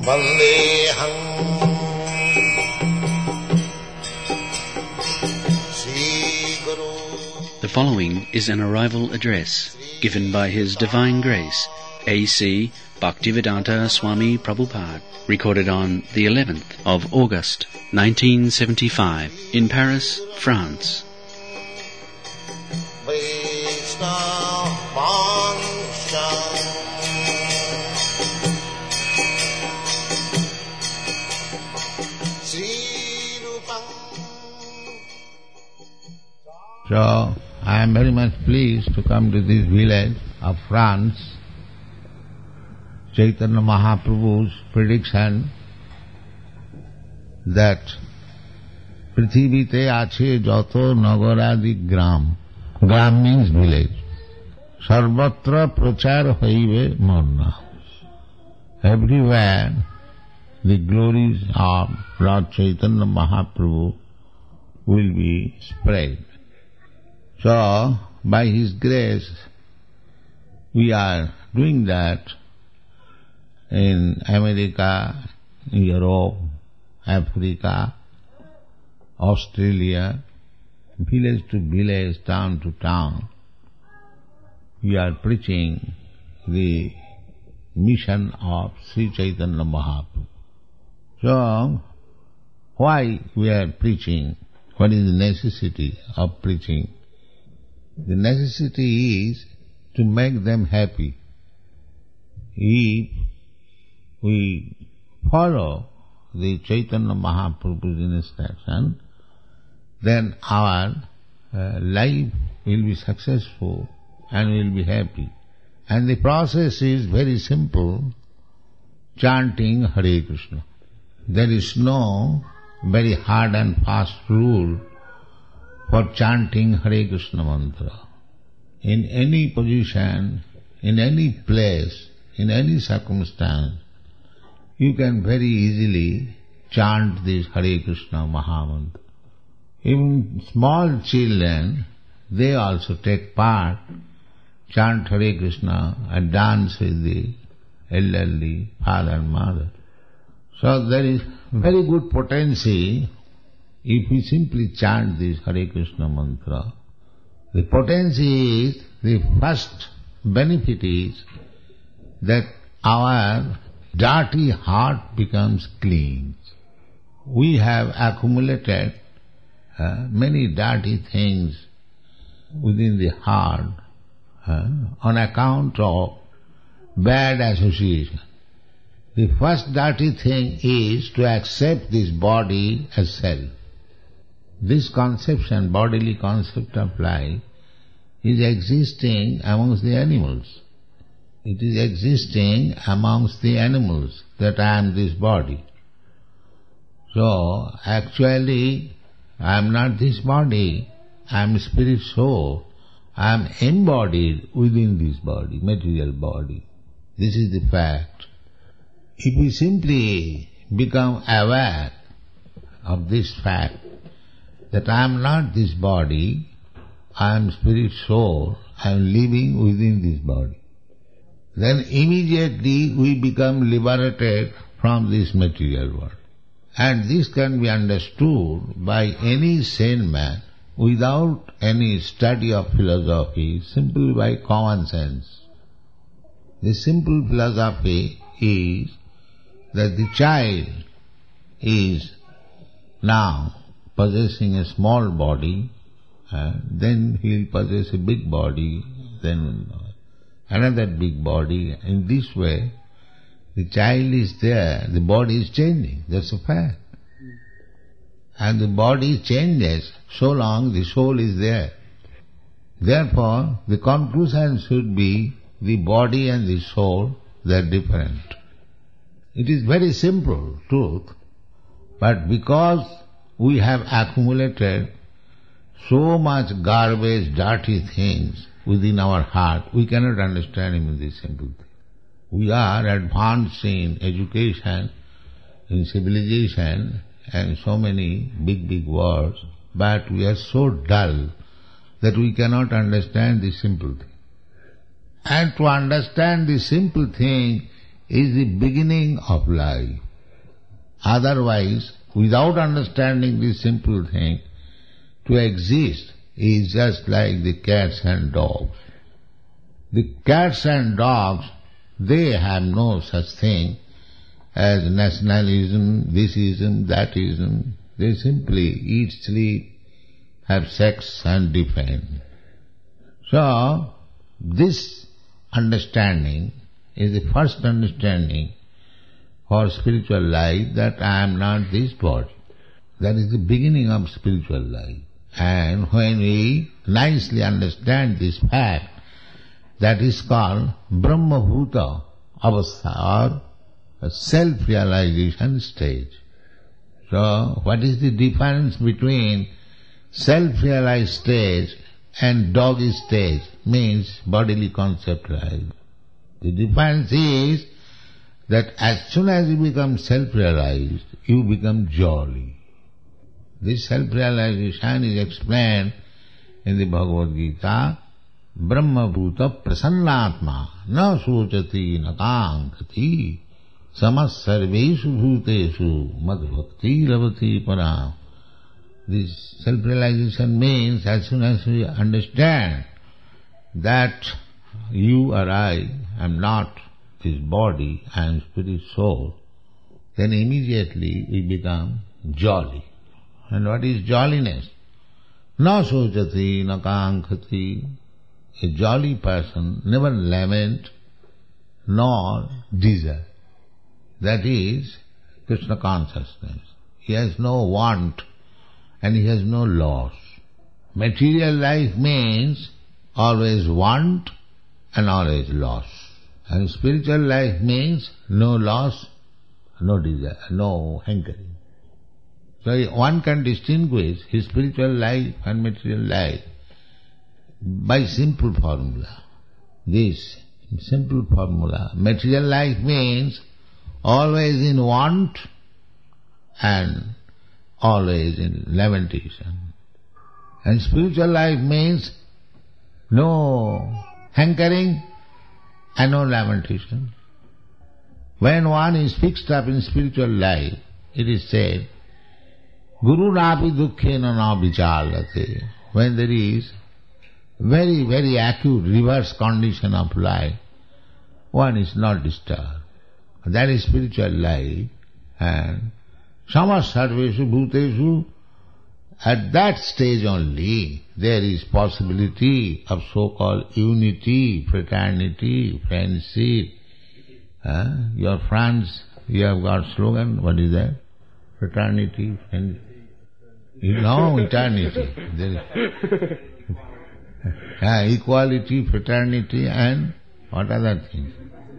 Vandeham Sri Guru. The following is an arrival address given by His Divine Grace, A.C. Bhaktivedanta Swami Prabhupada, recorded on the 11th of August, 1975, in Paris, France. So, I am very much pleased to come to this village of France. Chaitanya Mahaprabhu's prediction that Prithivite ache jato nagaradi gram. Gram means village. Sarvatra prachar hoibe morna. Everywhere the glories of Lord Chaitanya Mahaprabhu will be spread. So, by His grace, we are doing that in America, Europe, Africa, Australia, village to village, town to town. We are preaching the mission of Sri Chaitanya Mahaprabhu. So, why we are preaching? What is the necessity of preaching? The necessity is to make them happy. If we follow the Chaitanya Mahaprabhu's instruction, then our life will be successful and we will be happy. And the process is very simple, chanting Hare Krishna. There is no very hard and fast rule for chanting Hare Krishna mantra. In any position, in any place, in any circumstance, you can very easily chant this Hare Krishna Mahamantra. Even small children, they also take part, chant Hare Krishna and dance with the elderly father and mother. So there is very good potency if we simply chant this Hare Krishna mantra. The potency is, the first benefit is that our dirty heart becomes clean. We have accumulated many dirty things within the heart on account of bad association. The first dirty thing is to accept this body as self. This conception, bodily concept of life, is existing amongst the animals. It is existing amongst the animals, that I am this body. So, actually, I am not this body, I am spirit soul. I am embodied within this body, material body. This is the fact. If we simply become aware of this fact, that I am not this body, I am spirit soul, I am living within this body, then immediately we become liberated from this material world. And this can be understood by any sane man without any study of philosophy, simply by common sense. The simple philosophy is that the child is now possessing a small body, then he will possess a big body, then another big body. In this way, the child is there, the body is changing, that's a fact. And the body changes so long the soul is there. Therefore, the conclusion should be the body and the soul, they are different. It is very simple truth, but because we have accumulated so much garbage, dirty things within our heart, we cannot understand even this simple thing. We are advanced in education, in civilization, and so many big words, but we are so dull that we cannot understand this simple thing. And to understand this simple thing is the beginning of life. Otherwise, without understanding this simple thing, to exist is just like the cats and dogs. The cats and dogs, they have no such thing as nationalism, thisism, that-ism. They simply eat, sleep, have sex and defend. So, this understanding is the first understanding for spiritual life, that I am not this body. That is the beginning of spiritual life. And when we nicely understand this fact, that is called Brahma-bhuta avastha, or self-realization stage. So, what is the difference between self-realized stage and doggy stage? Means bodily conceptualized. The difference is that as soon as you become self-realized, you become jolly. This self-realization is explained in the Bhagavad Gita. Brahma-bhuta prasannatma na sochati na kankati samas sarveshu bhuteshu mad-bhakti ravati param. This self-realization means as soon as we understand that you or I am not this body, I am spirit soul, then immediately we become jolly. And what is jolliness? Na sochati na kankati. A jolly person never lament nor desire. That is Krishna consciousness. He has no want and he has no loss. Material life means always want and always loss. And spiritual life means no loss, no desire, no hankering. So one can distinguish his spiritual life and material life by simple formula. This simple formula. Material life means always in want and always in lamentation. And spiritual life means no hankering and no lamentation. When one is fixed up in spiritual life, it is said, Guru rapi dukkhena na vichalate. When there is very, very acute reverse condition of life, one is not disturbed. That is spiritual life. And samas sarveshu bhuteshu, at that stage only there is possibility of so-called unity, fraternity, friendship. Your friends, you have got slogan, what is that? Fraternity, friendship. No, eternity. Equality, fraternity and what other things.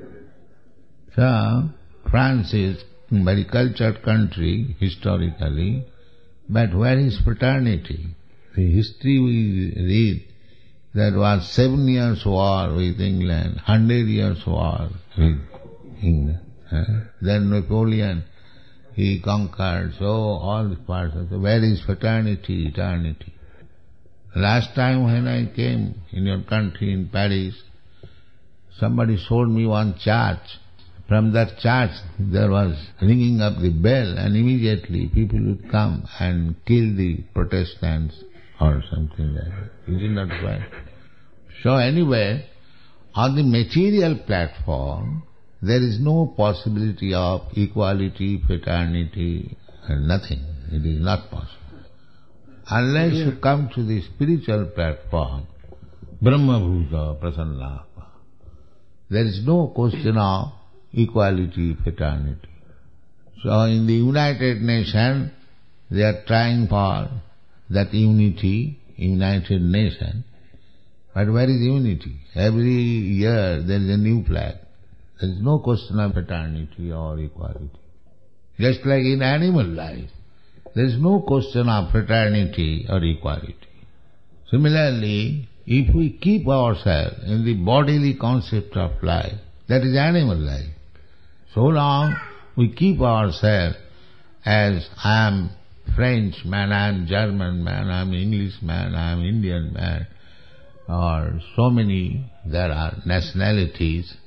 So, France is a very cultured country historically, but where is fraternity? The history we read, there was 7 years war with England, 100 years war with England. Then Napoleon, he conquered, so all the parts of the, where is fraternity, eternity? Last time when I came in your country, in Paris, somebody showed me one church. From that church there was ringing up the bell, and immediately people would come and kill the Protestants or something like that. Is it not right? So anyway, on the material platform, there is no possibility of equality, fraternity, and nothing. It is not possible. Unless you come to the spiritual platform, Brahma-bhuta prasannatma, there is no question of equality, fraternity. So in the United Nations, they are trying for that unity, United Nations. But where is unity? Every year there is a new flag. There is no question of fraternity or equality. Just like in animal life, there is no question of fraternity or equality. Similarly, if we keep ourselves in the bodily concept of life, that is animal life. So long we keep ourselves as I am French man, I am German man, I am English man, I am Indian man, or so many there are nationalities,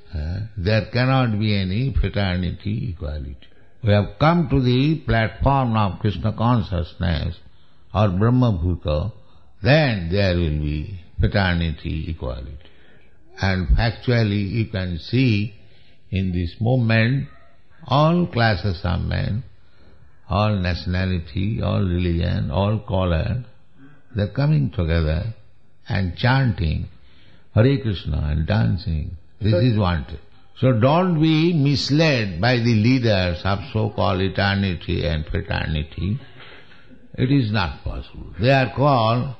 there cannot be any fraternity, equality. We have come to the platform of Krishna consciousness or Brahma Bhuta, then there will be fraternity, equality. And factually you can see in this movement all classes of men, all nationality, all religion, all color, they're coming together and chanting Hare Krishna and dancing. This is wanted. So don't be misled by the leaders of so-called eternity and fraternity. It is not possible. They are called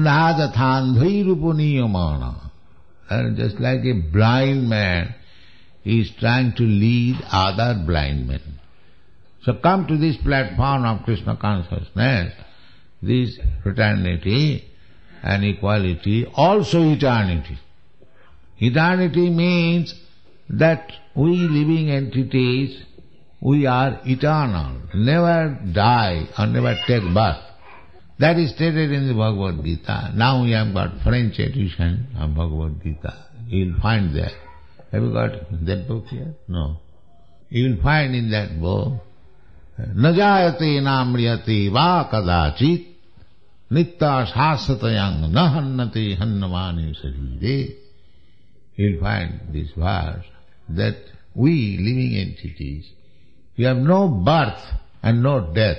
andhajathandhairupniyamana. And just like a blind man is trying to lead other blind men. So come to this platform of Krishna consciousness, this fraternity and equality, also eternity. Eternity means that we living entities, we are eternal, never die or never take birth. That is stated in the Bhagavad Gita. Now we have got French edition of Bhagavad Gita. You will find there. Have you got that book here? No. You will find in that book, Najayate namriyate va kadachit nitta shasatayang nahannate hannamani sarire. You will find this verse that we living entities, we have no birth and no death.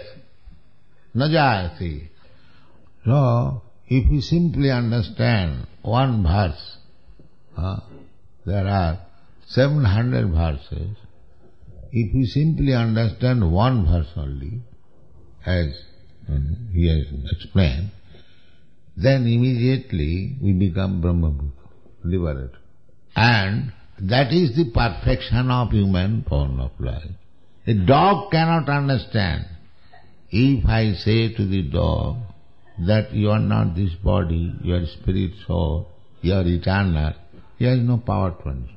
Najayate. So, if you simply understand one verse, there are 700 verses. If you simply understand one verse only, as he has explained, then immediately we become Brahma-bhuta, liberated. And that is the perfection of human form of life. A dog cannot understand. If I say to the dog that you are not this body, you are spirit soul, you are eternal, he has no power to understand.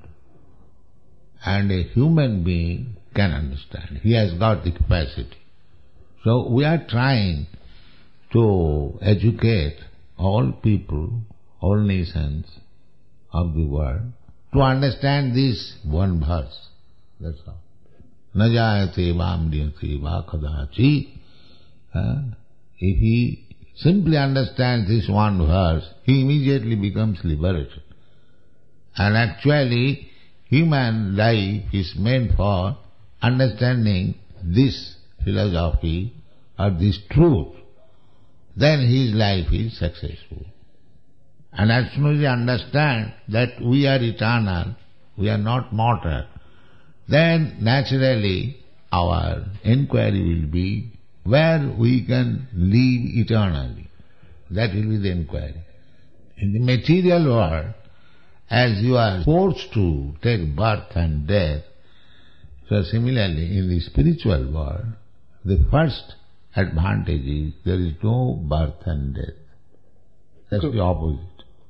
And a human being can understand. He has got the capacity. So we are trying to educate all people, all nations of the world to understand this one verse. That's all. Najayate vamriyate va kadachi. If he simply understands this one verse, he immediately becomes liberated. And actually, human life is meant for understanding this philosophy or this truth. Then his life is successful. And as soon as we understand that we are eternal, we are not mortal, then naturally our inquiry will be where we can live eternally. That will be the inquiry. In the material world, as you are forced to take birth and death, so similarly in the spiritual world, the first advantage is there is no birth and death. That's the opposite.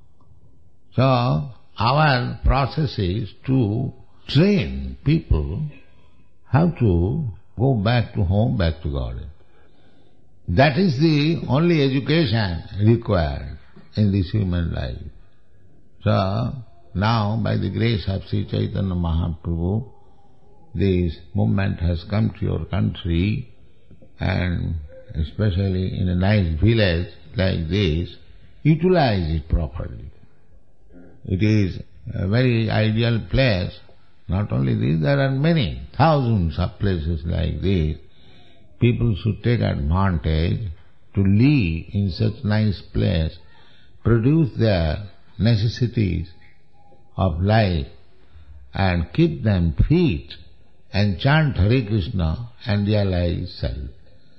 So our process is to train people how to go back to home, back to God. That is the only education required in this human life. So now, by the grace of Sri Chaitanya Mahaprabhu, this movement has come to your country, and especially in a nice village like this, utilize it properly. It is a very ideal place. Not only this, there are many, thousands of places like this. People should take advantage to live in such nice place, produce their necessities of life and keep them fit and chant Hare Krishna and realize self.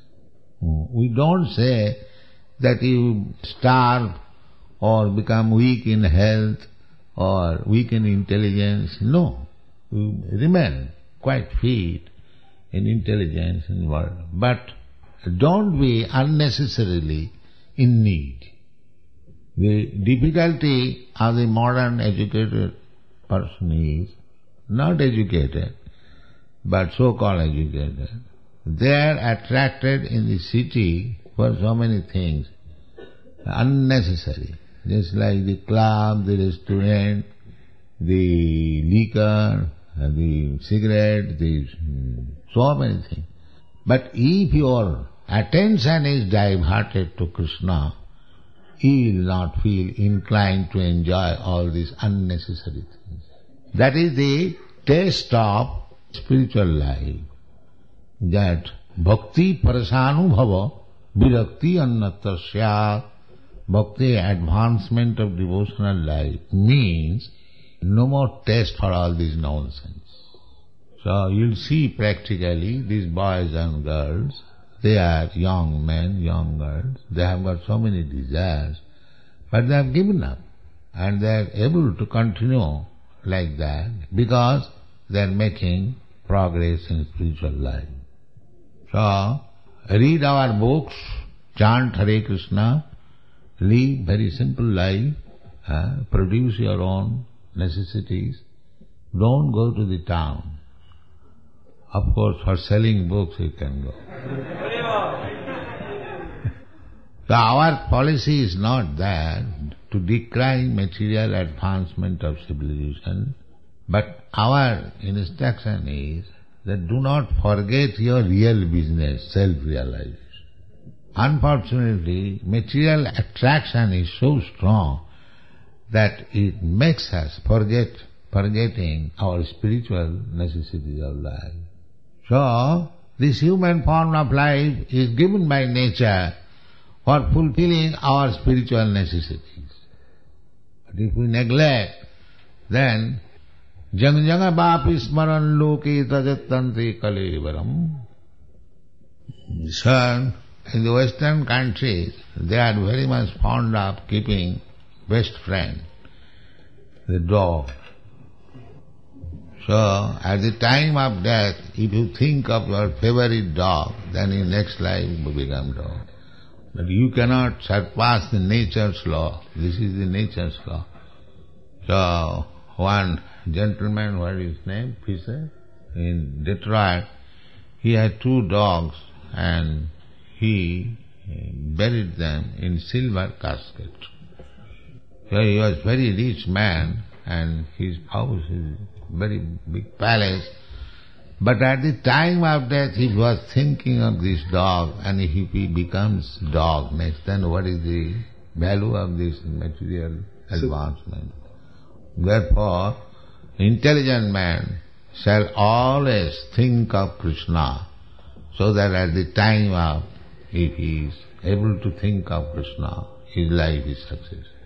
We don't say that you starve or become weak in health or weak in intelligence. No, you remain quite fit in intelligence and world. But don't be unnecessarily in need. The difficulty of the modern educated person is not educated, but so-called educated. They are attracted in the city for so many things, unnecessary. Just like the club, the restaurant, the liquor, the cigarette, so many things. But if your attention is diverted to Krishna, you will not feel inclined to enjoy all these unnecessary things. That is the taste of spiritual life, that bhakti parasanubhava virakti annatasya. Bhakti, advancement of devotional life, means no more taste for all this nonsense. So you'll see practically these boys and girls, they are young men, young girls, they have got so many desires, but they have given up and they are able to continue like that because they are making progress in spiritual life. So read our books, chant Hare Krishna, live very simple life, produce your own necessities, don't go to the town. Of course, for selling books you can go. So our policy is not that to decry material advancement of civilization, but our instruction is that do not forget your real business, self-realization. Unfortunately, material attraction is so strong that it makes us forgetting our spiritual necessities of life. So, this human form of life is given by nature for fulfilling our spiritual necessities. But if we neglect, then jang janga vapi smaran loke tajattanti kalevaram. So, in the Western countries, they are very much fond of keeping best friend, the dog. So, at the time of death, if you think of your favorite dog, then in next life you will become dog. But you cannot surpass the nature's law. This is the nature's law. So, one gentleman, what is his name? Fisher? In Detroit, he had 2 dogs and he buried them in silver casket. So he was very rich man and his house is very big palace. But at the time of death he was thinking of this dog, and if he becomes dog next, then what is the value of this material advancement? Therefore, intelligent man shall always think of Krishna, so that at the time of, if he is able to think of Krishna, his life is successful.